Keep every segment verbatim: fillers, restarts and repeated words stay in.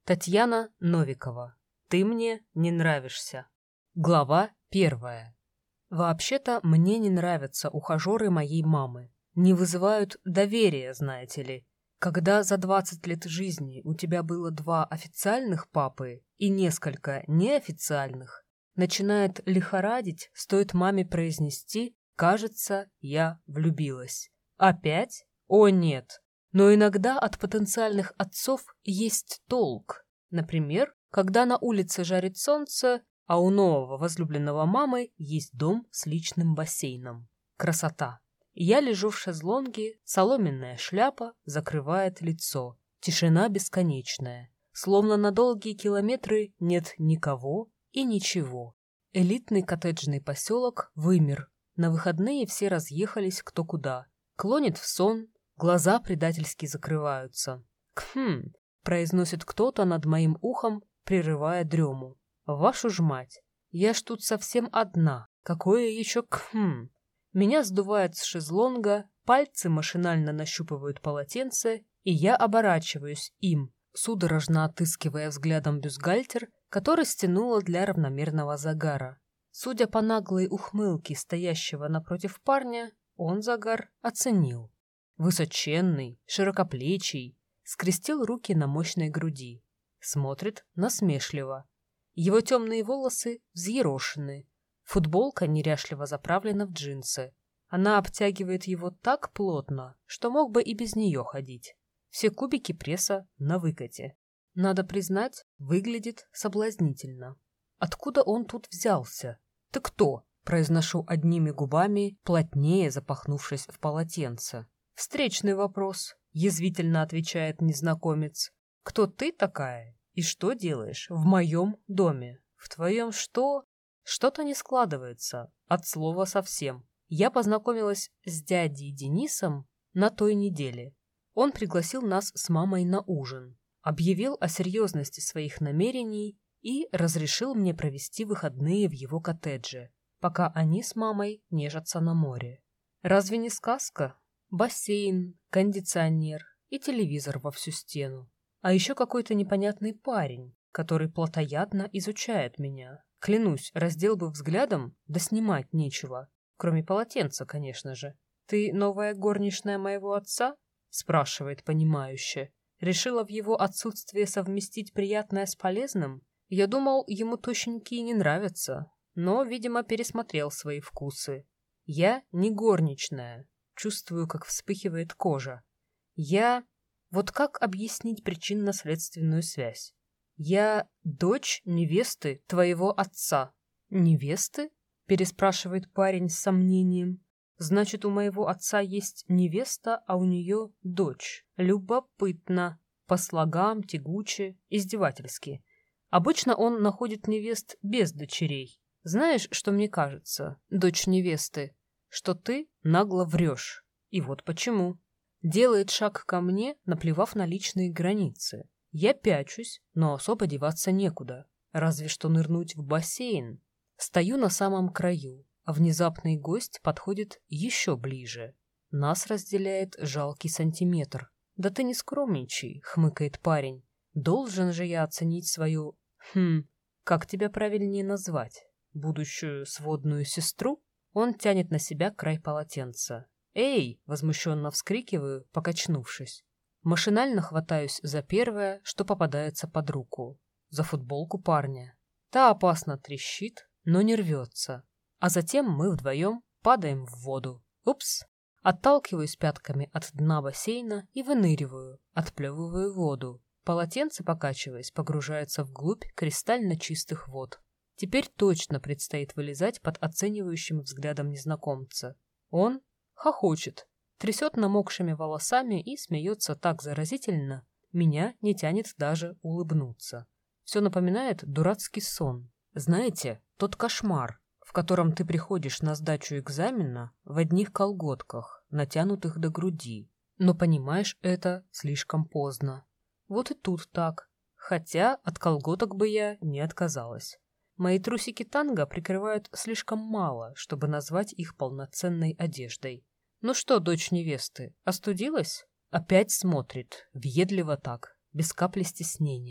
Татьяна Новикова. Ты мне не нравишься. Глава первая. Вообще-то мне не нравятся ухажеры моей мамы. Не вызывают доверия, знаете ли. Когда за двадцать лет жизни у тебя было два официальных папы и несколько неофициальных, начинает лихорадить, стоит маме произнести «кажется, я влюбилась». Опять? О нет. Но иногда от потенциальных отцов есть толк. Например, когда на улице жарит солнце, а у нового возлюбленного мамы есть дом с личным бассейном. Красота. Я лежу в шезлонге, соломенная шляпа закрывает лицо. Тишина бесконечная. Словно на долгие километры нет никого и ничего. Элитный коттеджный поселок вымер. На выходные все разъехались кто куда. Клонит в сон, глаза предательски закрываются. «Кхм», — произносит кто-то над моим ухом, прерывая дрему. «Вашу ж мать! Я ж тут совсем одна. Какое еще кхм?» Меня сдувает с шезлонга, пальцы машинально нащупывают полотенце, и я оборачиваюсь им, судорожно отыскивая взглядом бюстгальтер, который стянула для равномерного загара. Судя по наглой ухмылке стоящего напротив парня, он загар оценил. Высоченный, широкоплечий, скрестил руки на мощной груди. Смотрит насмешливо. Его темные волосы взъерошены. Футболка неряшливо заправлена в джинсы. Она обтягивает его так плотно, что мог бы и без нее ходить. Все кубики пресса на выкате. Надо признать, выглядит соблазнительно. Откуда он тут взялся? Ты кто? Произношу одними губами, плотнее запахнувшись в полотенце. «Встречный вопрос», — язвительно отвечает незнакомец. «Кто ты такая? И что делаешь в моем доме? В твоем что?» Что-то не складывается, от слова совсем. Я познакомилась с дядей Денисом на той неделе. Он пригласил нас с мамой на ужин, объявил о серьезности своих намерений и разрешил мне провести выходные в его коттедже, пока они с мамой нежатся на море. Разве не сказка? Бассейн, кондиционер и телевизор во всю стену. А еще какой-то непонятный парень, который плотоядно изучает меня. Клянусь, раздел бы взглядом, да снимать нечего. Кроме полотенца, конечно же. «Ты новая горничная моего отца?» — спрашивает понимающе. Решила в его отсутствие совместить приятное с полезным? Я думал, ему тощенькие не нравятся, но, видимо, пересмотрел свои вкусы. Я не горничная. Чувствую, как вспыхивает кожа. Я... Вот как объяснить причинно-следственную связь? Я дочь невесты твоего отца. Невесты? Переспрашивает парень с сомнением. Значит, у моего отца есть невеста, а у нее дочь. Любопытно. По слогам, тягуче, издевательски. Обычно он находит невест без дочерей. Знаешь, что мне кажется, дочь невесты? Что ты нагло врешь. И вот почему. Делает шаг ко мне, наплевав на личные границы. Я пячусь, но особо деваться некуда. Разве что нырнуть в бассейн. Стою на самом краю, а внезапный гость подходит еще ближе. Нас разделяет жалкий сантиметр. «Да ты не скромничай», — хмыкает парень. «Должен же я оценить свою... Хм, как тебя правильнее назвать? Будущую сводную сестру?» Он тянет на себя край полотенца. «Эй!» — возмущенно вскрикиваю, покачнувшись. Машинально хватаюсь за первое, что попадается под руку. За футболку парня. Та опасно трещит, но не рвется. А затем мы вдвоем падаем в воду. Упс! Отталкиваюсь пятками от дна бассейна и выныриваю, отплевываю воду. Полотенце, покачиваясь, погружается вглубь кристально чистых вод. Теперь точно предстоит вылезать под оценивающим взглядом незнакомца. Он хохочет, трясет намокшими волосами и смеется так заразительно, меня не тянет даже улыбнуться. Все напоминает дурацкий сон. Знаете, тот кошмар, в котором ты приходишь на сдачу экзамена в одних колготках, натянутых до груди, но понимаешь это слишком поздно. Вот и тут так, хотя от колготок бы я не отказалась. Мои трусики танго прикрывают слишком мало, чтобы назвать их полноценной одеждой. Ну что, дочь невесты, остудилась? Опять смотрит, въедливо так, без капли стеснения.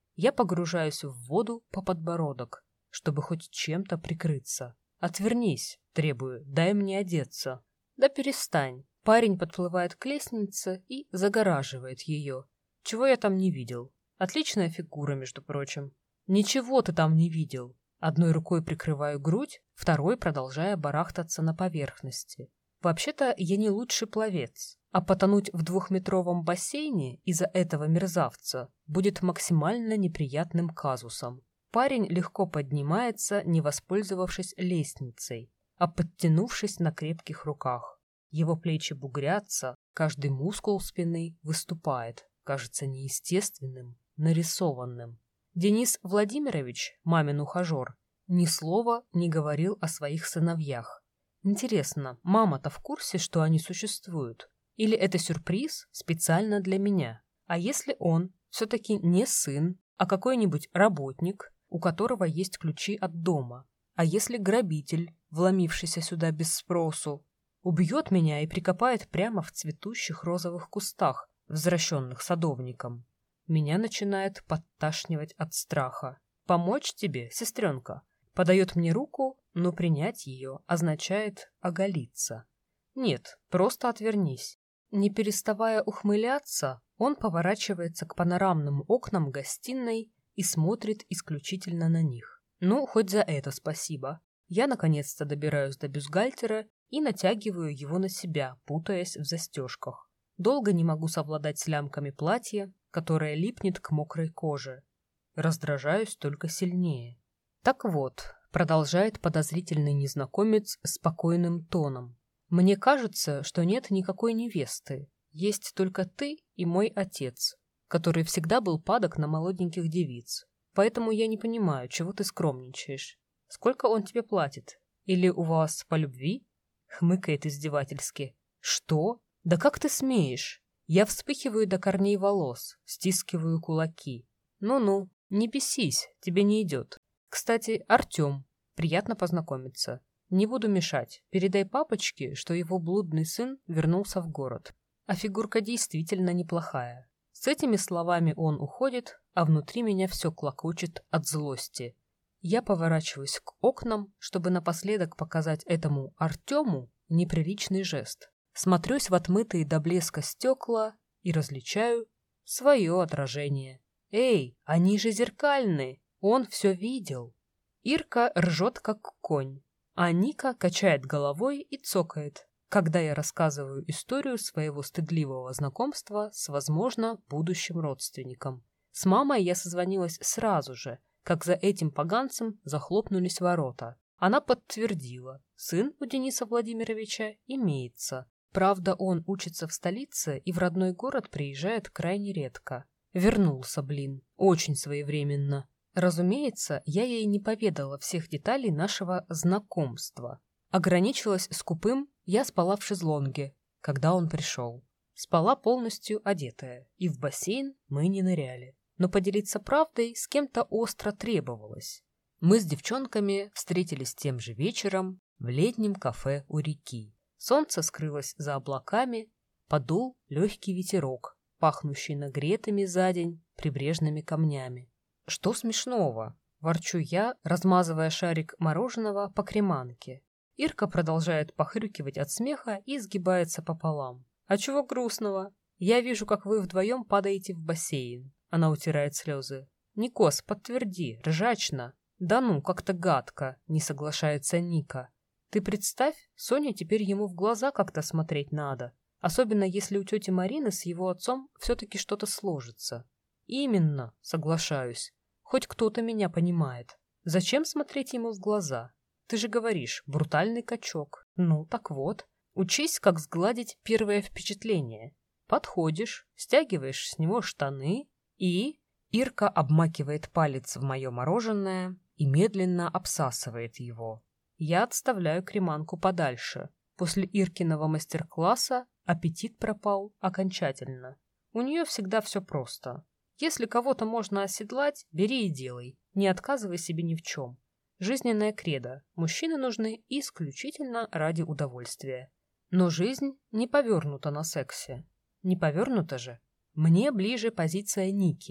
Я погружаюсь в воду по подбородок, чтобы хоть чем-то прикрыться. «Отвернись», — требую, — «дай мне одеться». «Да перестань». Парень подплывает к лестнице и загораживает ее. Чего я там не видел? Отличная фигура, между прочим. Ничего ты там не видел. Одной рукой прикрываю грудь, второй продолжая барахтаться на поверхности. Вообще-то я не лучший пловец, а потонуть в двухметровом бассейне из-за этого мерзавца будет максимально неприятным казусом. Парень легко поднимается, не воспользовавшись лестницей, а подтянувшись на крепких руках. Его плечи бугрятся, каждый мускул спины выступает, кажется неестественным, нарисованным. Денис Владимирович, мамин ухажер, ни слова не говорил о своих сыновьях. Интересно, мама-то в курсе, что они существуют? Или это сюрприз специально для меня? А если он все-таки не сын, а какой-нибудь работник, у которого есть ключи от дома? А если грабитель, вломившийся сюда без спросу, убьет меня и прикопает прямо в цветущих розовых кустах, возвращенных садовником? Меня начинает подташнивать от страха. «Помочь тебе, сестренка?» Подает мне руку, но принять ее означает оголиться. «Нет, просто отвернись». Не переставая ухмыляться, он поворачивается к панорамным окнам гостиной и смотрит исключительно на них. Ну, хоть за это спасибо. Я наконец-то добираюсь до бюстгальтера и натягиваю его на себя, путаясь в застежках. Долго не могу совладать с лямками платья, которое липнет к мокрой коже. Раздражаюсь только сильнее. «Так вот», — продолжает подозрительный незнакомец спокойным тоном, «мне кажется, что нет никакой невесты. Есть только ты и мой отец, который всегда был падок на молоденьких девиц. Поэтому я не понимаю, чего ты скромничаешь. Сколько он тебе платит? Или у вас по любви?» Хмыкает издевательски. «Что? Да как ты смеешь?» Я вспыхиваю до корней волос, стискиваю кулаки. «Ну-ну, не бесись, тебе не идет. Кстати, Артем, приятно познакомиться. Не буду мешать, передай папочке, что его блудный сын вернулся в город. А фигурка действительно неплохая». С этими словами он уходит, а внутри меня все клокочет от злости. Я поворачиваюсь к окнам, чтобы напоследок показать этому Артему неприличный жест. Смотрюсь в отмытые до блеска стекла и различаю свое отражение. «Эй, они же зеркальные! Он все видел!» Ирка ржет, как конь, а Ника качает головой и цокает, когда я рассказываю историю своего стыдливого знакомства с, возможно, будущим родственником. С мамой я созвонилась сразу же, как за этим поганцем захлопнулись ворота. Она подтвердила, сын у Дениса Владимировича имеется. Правда, он учится в столице и в родной город приезжает крайне редко. Вернулся, блин, очень своевременно. Разумеется, я ей не поведала всех деталей нашего знакомства. Ограничилась скупым «я спала в шезлонге», когда он пришел. Спала полностью одетая, и в бассейн мы не ныряли. Но поделиться правдой с кем-то остро требовалось. Мы с девчонками встретились тем же вечером в летнем кафе у реки. Солнце скрылось за облаками, подул легкий ветерок, пахнущий нагретыми за день прибрежными камнями. «Что смешного?» – ворчу я, размазывая шарик мороженого по креманке. Ирка продолжает похрюкивать от смеха и сгибается пополам. «А чего грустного? Я вижу, как вы вдвоем падаете в бассейн». Она утирает слезы. «Никос, подтверди, ржачно». «Да ну, как-то гадко», – не соглашается Ника. «Ты представь, Соне теперь ему в глаза как-то смотреть надо, особенно если у тети Марины с его отцом все-таки что-то сложится». «Именно, соглашаюсь. Хоть кто-то меня понимает. Зачем смотреть ему в глаза? Ты же говоришь, брутальный качок. Ну, так вот, учись, как сгладить первое впечатление. Подходишь, стягиваешь с него штаны и...» Ирка обмакивает палец в мое мороженое и медленно обсасывает его. Я отставляю креманку подальше. После Иркиного мастер-класса аппетит пропал окончательно. У нее всегда все просто. Если кого-то можно оседлать, бери и делай. Не отказывай себе ни в чем. Жизненная кредо. Мужчины нужны исключительно ради удовольствия. Но жизнь не повернута на сексе. Не повернута же. Мне ближе позиция Ники.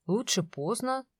Лучше поздно,